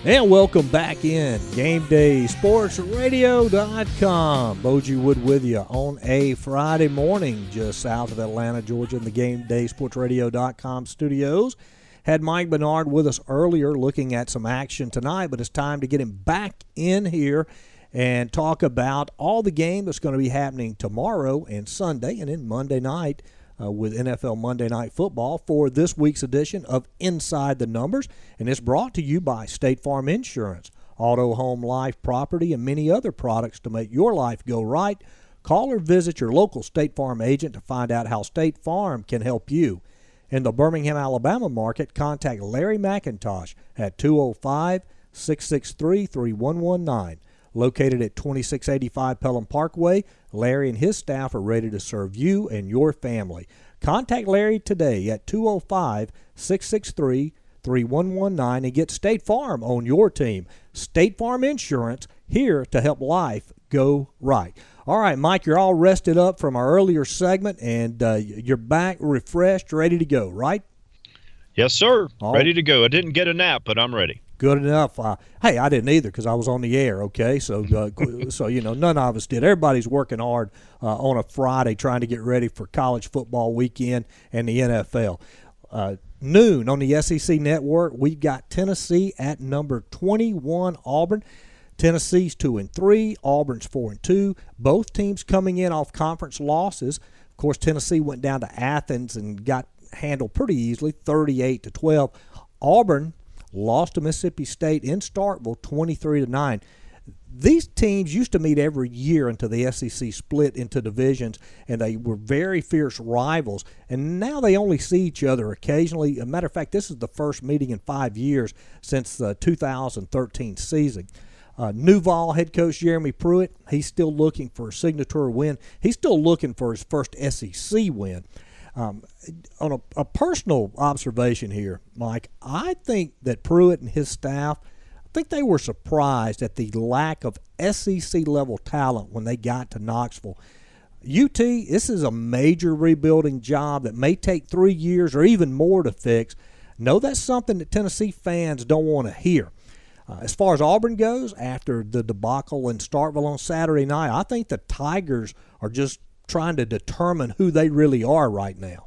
And welcome back in GameDaySportsRadio.com. Boji Wood with you on a Friday morning just south of Atlanta, Georgia in the GameDaySportsRadio.com studios. Had Mike Bernard with us earlier looking at some action tonight, but it's time to get him back in here and talk about all the game that's going to be happening tomorrow and Sunday and then Monday night with NFL Monday Night Football for this week's edition of Inside the Numbers. And it's brought to you by State Farm Insurance, auto, home, life, property, and many other products to make your life go right. Call or visit your local State Farm agent to find out how State Farm can help you. In the Birmingham, Alabama market, contact Larry McIntosh at 205-663-3119. Located at 2685 Pelham Parkway, Larry and his staff are ready to serve you and your family. Contact Larry today at 205-663-3119 and get State Farm on your team. State Farm Insurance, here to help life go right. All right, Mike, you're all rested up from our earlier segment, and you're back refreshed, ready to go, right? Yes, sir. Ready to go. I didn't get a nap, but I'm ready. Good enough. Hey, I didn't either because I was on the air, okay? So, none of us did. Everybody's working hard on a Friday trying to get ready for college football weekend and the NFL. Noon on the SEC Network, we've got Tennessee at number 21, Auburn. Tennessee's 2-3, Auburn's 4-2. Both teams coming in off conference losses. Of course, Tennessee went down to Athens and got handled pretty easily, 38-12. Auburn lost to Mississippi State in Starkville, 23-9. These teams used to meet every year until the SEC split into divisions, and they were very fierce rivals. And now they only see each other occasionally. As a matter of fact, this is the first meeting in 5 years since the 2013 season. Newval head coach Jeremy Pruitt, he's still looking for a signature win. He's still looking for his first SEC win. On a personal observation here, Mike, I think that Pruitt and his staff, I think they were surprised at the lack of SEC-level talent when they got to Knoxville. UT, this is a major rebuilding job that may take 3 years or even more to fix. No, that's something that Tennessee fans don't want to hear. As far as Auburn goes, after the debacle in Starkville on Saturday night, I think the Tigers are just trying to determine who they really are right now.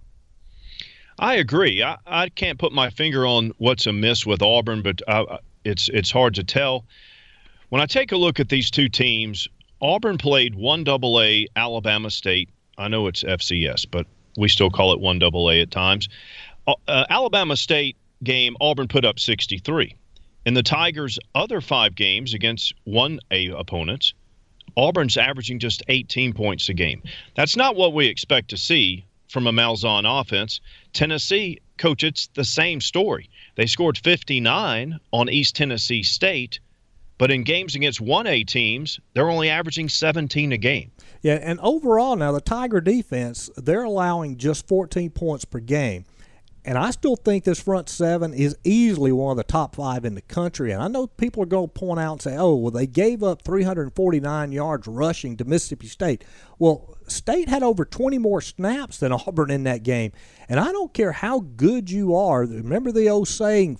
I agree. I can't put my finger on what's amiss with Auburn, but it's hard to tell. When I take a look at these two teams, Auburn played 1AA Alabama State. I know it's FCS, but we still call it 1AA at times. Alabama State game, Auburn put up 63. In the Tigers' other 5 games against 1A opponents, Auburn's averaging just 18 points a game. That's not what we expect to see from a Malzahn offense. Tennessee, coach, it's the same story. They scored 59 on East Tennessee State, but in games against 1A teams, they're only averaging 17 a game. Yeah, and overall now the Tiger defense, they're allowing just 14 points per game. And I still think this front seven is easily one of the top 5 in the country. And I know people are going to point out and say, oh, well, they gave up 349 yards rushing to Mississippi State. Well, State had over 20 more snaps than Auburn in that game. And I don't care how good you are. Remember the old saying,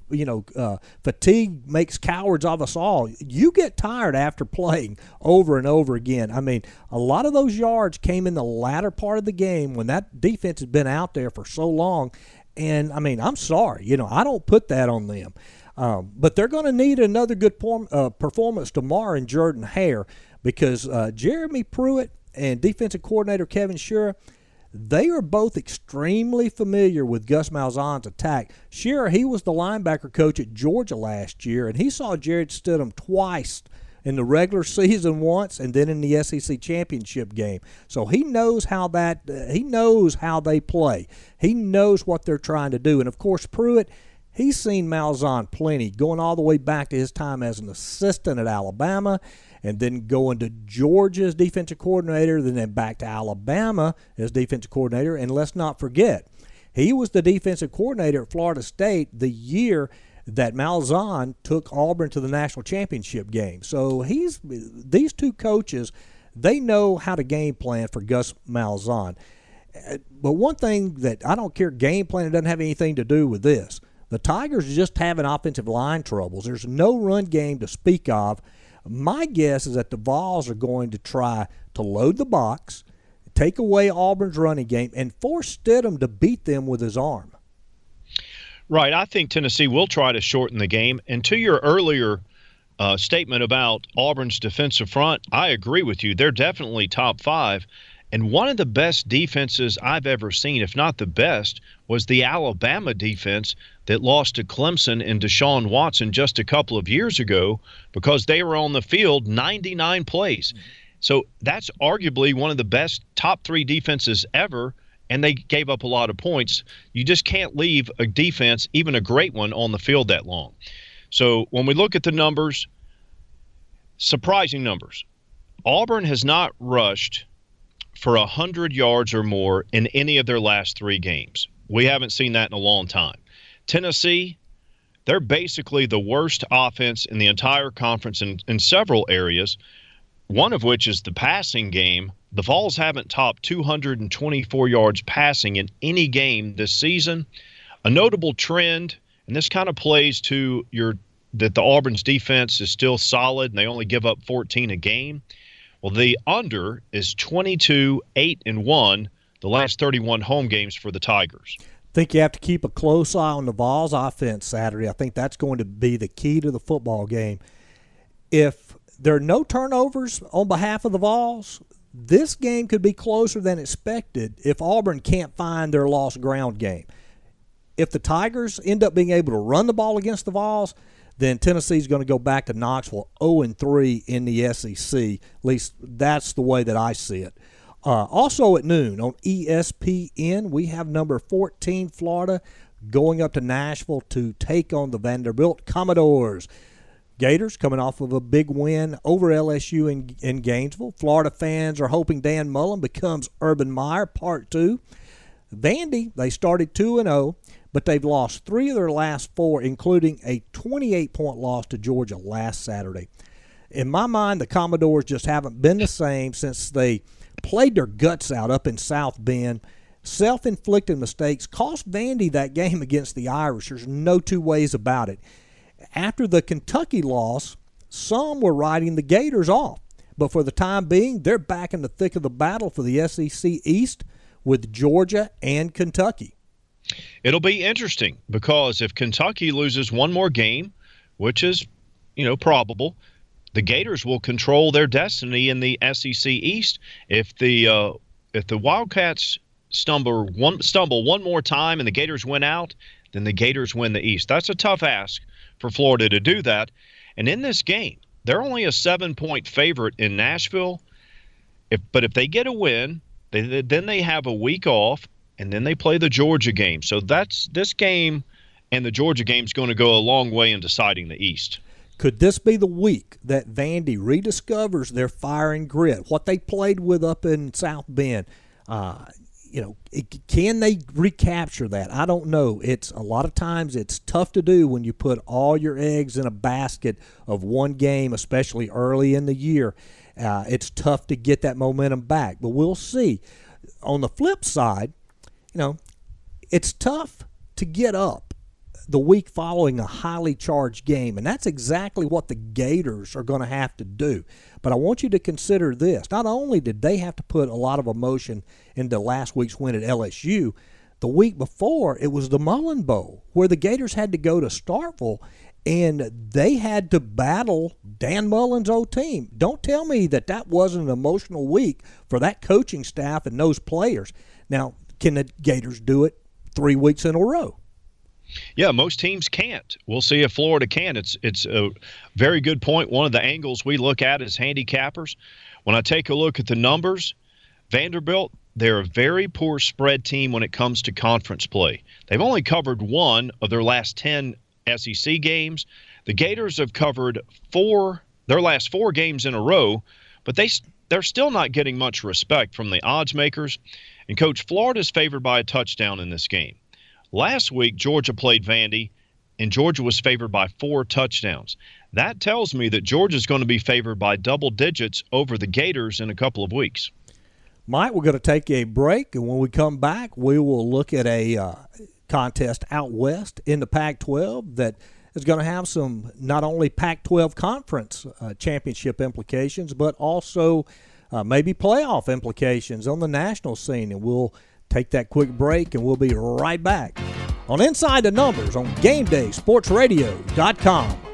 fatigue makes cowards of us all. You get tired after playing over and over again. I mean, a lot of those yards came in the latter part of the game when that defense has been out there for so long. And, I mean, I'm sorry. I don't put that on them. But they're going to need another good performance tomorrow in Jordan-Hare because Jeremy Pruitt and defensive coordinator Kevin Shearer, they are both extremely familiar with Gus Malzahn's attack. Shearer, he was the linebacker coach at Georgia last year, and he saw Jared Stidham twice in the regular season once and then in the SEC championship game. So he knows how he knows how they play. He knows what they're trying to do. And, of course, Pruitt, he's seen Malzahn plenty, going all the way back to his time as an assistant at Alabama and then going to Georgia as defensive coordinator, then back to Alabama as defensive coordinator. And let's not forget, he was the defensive coordinator at Florida State the year that Malzahn took Auburn to the national championship game. So these two coaches, they know how to game plan for Gus Malzahn. But one thing that I don't care, game plan, it doesn't have anything to do with this. The Tigers are just having offensive line troubles. There's no run game to speak of. My guess is that the Vols are going to try to load the box, take away Auburn's running game, and force Stidham to beat them with his arm. Right. I think Tennessee will try to shorten the game. And to your earlier statement about Auburn's defensive front, I agree with you. They're definitely top 5. And one of the best defenses I've ever seen, if not the best, was the Alabama defense that lost to Clemson and Deshaun Watson just a couple of years ago because they were on the field 99 plays. So that's arguably one of the best top 3 defenses ever, and they gave up a lot of points. You just can't leave a defense, even a great one, on the field that long. So when we look at the numbers, surprising numbers. Auburn has not rushed for 100 yards or more in any of their last 3 games. We haven't seen that in a long time. Tennessee, they're basically the worst offense in the entire conference in several areas, one of which is the passing game. The Vols haven't topped 224 yards passing in any game this season. A notable trend, and this kind of plays to that the Auburn's defense is still solid and they only give up 14 a game. Well, the under is 22-8-1 the last 31 home games for the Tigers. I think you have to keep a close eye on the Vols offense Saturday. I think that's going to be the key to the football game. If there are no turnovers on behalf of the Vols, this game could be closer than expected if Auburn can't find their lost ground game. If the Tigers end up being able to run the ball against the Vols, then Tennessee's going to go back to Knoxville 0-3 in the SEC. At least that's the way that I see it. Also at noon on ESPN, we have number 14 Florida going up to Nashville to take on the Vanderbilt Commodores. Gators coming off of a big win over LSU in Gainesville. Florida fans are hoping Dan Mullen becomes Urban Meyer Part 2. Vandy, they started 2-0, but they've lost 3 of their last 4, including a 28-point loss to Georgia last Saturday. In my mind, the Commodores just haven't been the same since they played their guts out up in South Bend. Self-inflicted mistakes cost Vandy that game against the Irish. There's no two ways about it. After the Kentucky loss, some were writing the Gators off. But for the time being, they're back in the thick of the battle for the SEC East with Georgia and Kentucky. It'll be interesting because if Kentucky loses one more game, which is, probable, the Gators will control their destiny in the SEC East. If the Wildcats stumble one more time and the Gators win out, then the Gators win the East. That's a tough ask for Florida to do that. And in this game, they're only a 7-point favorite in Nashville. But if they get a win, then they have a week off, and then they play the Georgia game. So this game and the Georgia game is going to go a long way in deciding the East. Could this be the week that Vandy rediscovers their fire and grit, what they played with up in South Bend? Can they recapture that? I don't know. It's a lot of times it's tough to do when you put all your eggs in a basket of one game, especially early in the year. It's tough to get that momentum back, but we'll see. On the flip side, it's tough to get up the week following a highly charged game, and that's exactly what the Gators are going to have to do. But I want you to consider this. Not only did they have to put a lot of emotion into last week's win at LSU, the week before it was the Mullen Bowl, where the Gators had to go to Starkville, and they had to battle Dan Mullen's old team. Don't tell me that wasn't an emotional week for that coaching staff and those players. Now, can the Gators do it 3 weeks in a row? Yeah, most teams can't. We'll see if Florida can. It's a very good point. One of the angles we look at as handicappers. When I take a look at the numbers, Vanderbilt, they're a very poor spread team when it comes to conference play. They've only covered 1 of their last 10 SEC games. The Gators have covered their last 4 games in a row, but they're still not getting much respect from the odds makers. And, Coach, Florida's favored by a touchdown in this game. Last week, Georgia played Vandy, and Georgia was favored by 4 touchdowns. That tells me that Georgia's going to be favored by double digits over the Gators in a couple of weeks. Mike, we're going to take a break, and when we come back, we will look at a contest out west in the Pac-12 that is going to have some not only Pac-12 conference championship implications, but also maybe playoff implications on the national scene. And we'll take that quick break, and we'll be right back on Inside the Numbers on GameDaySportsRadio.com.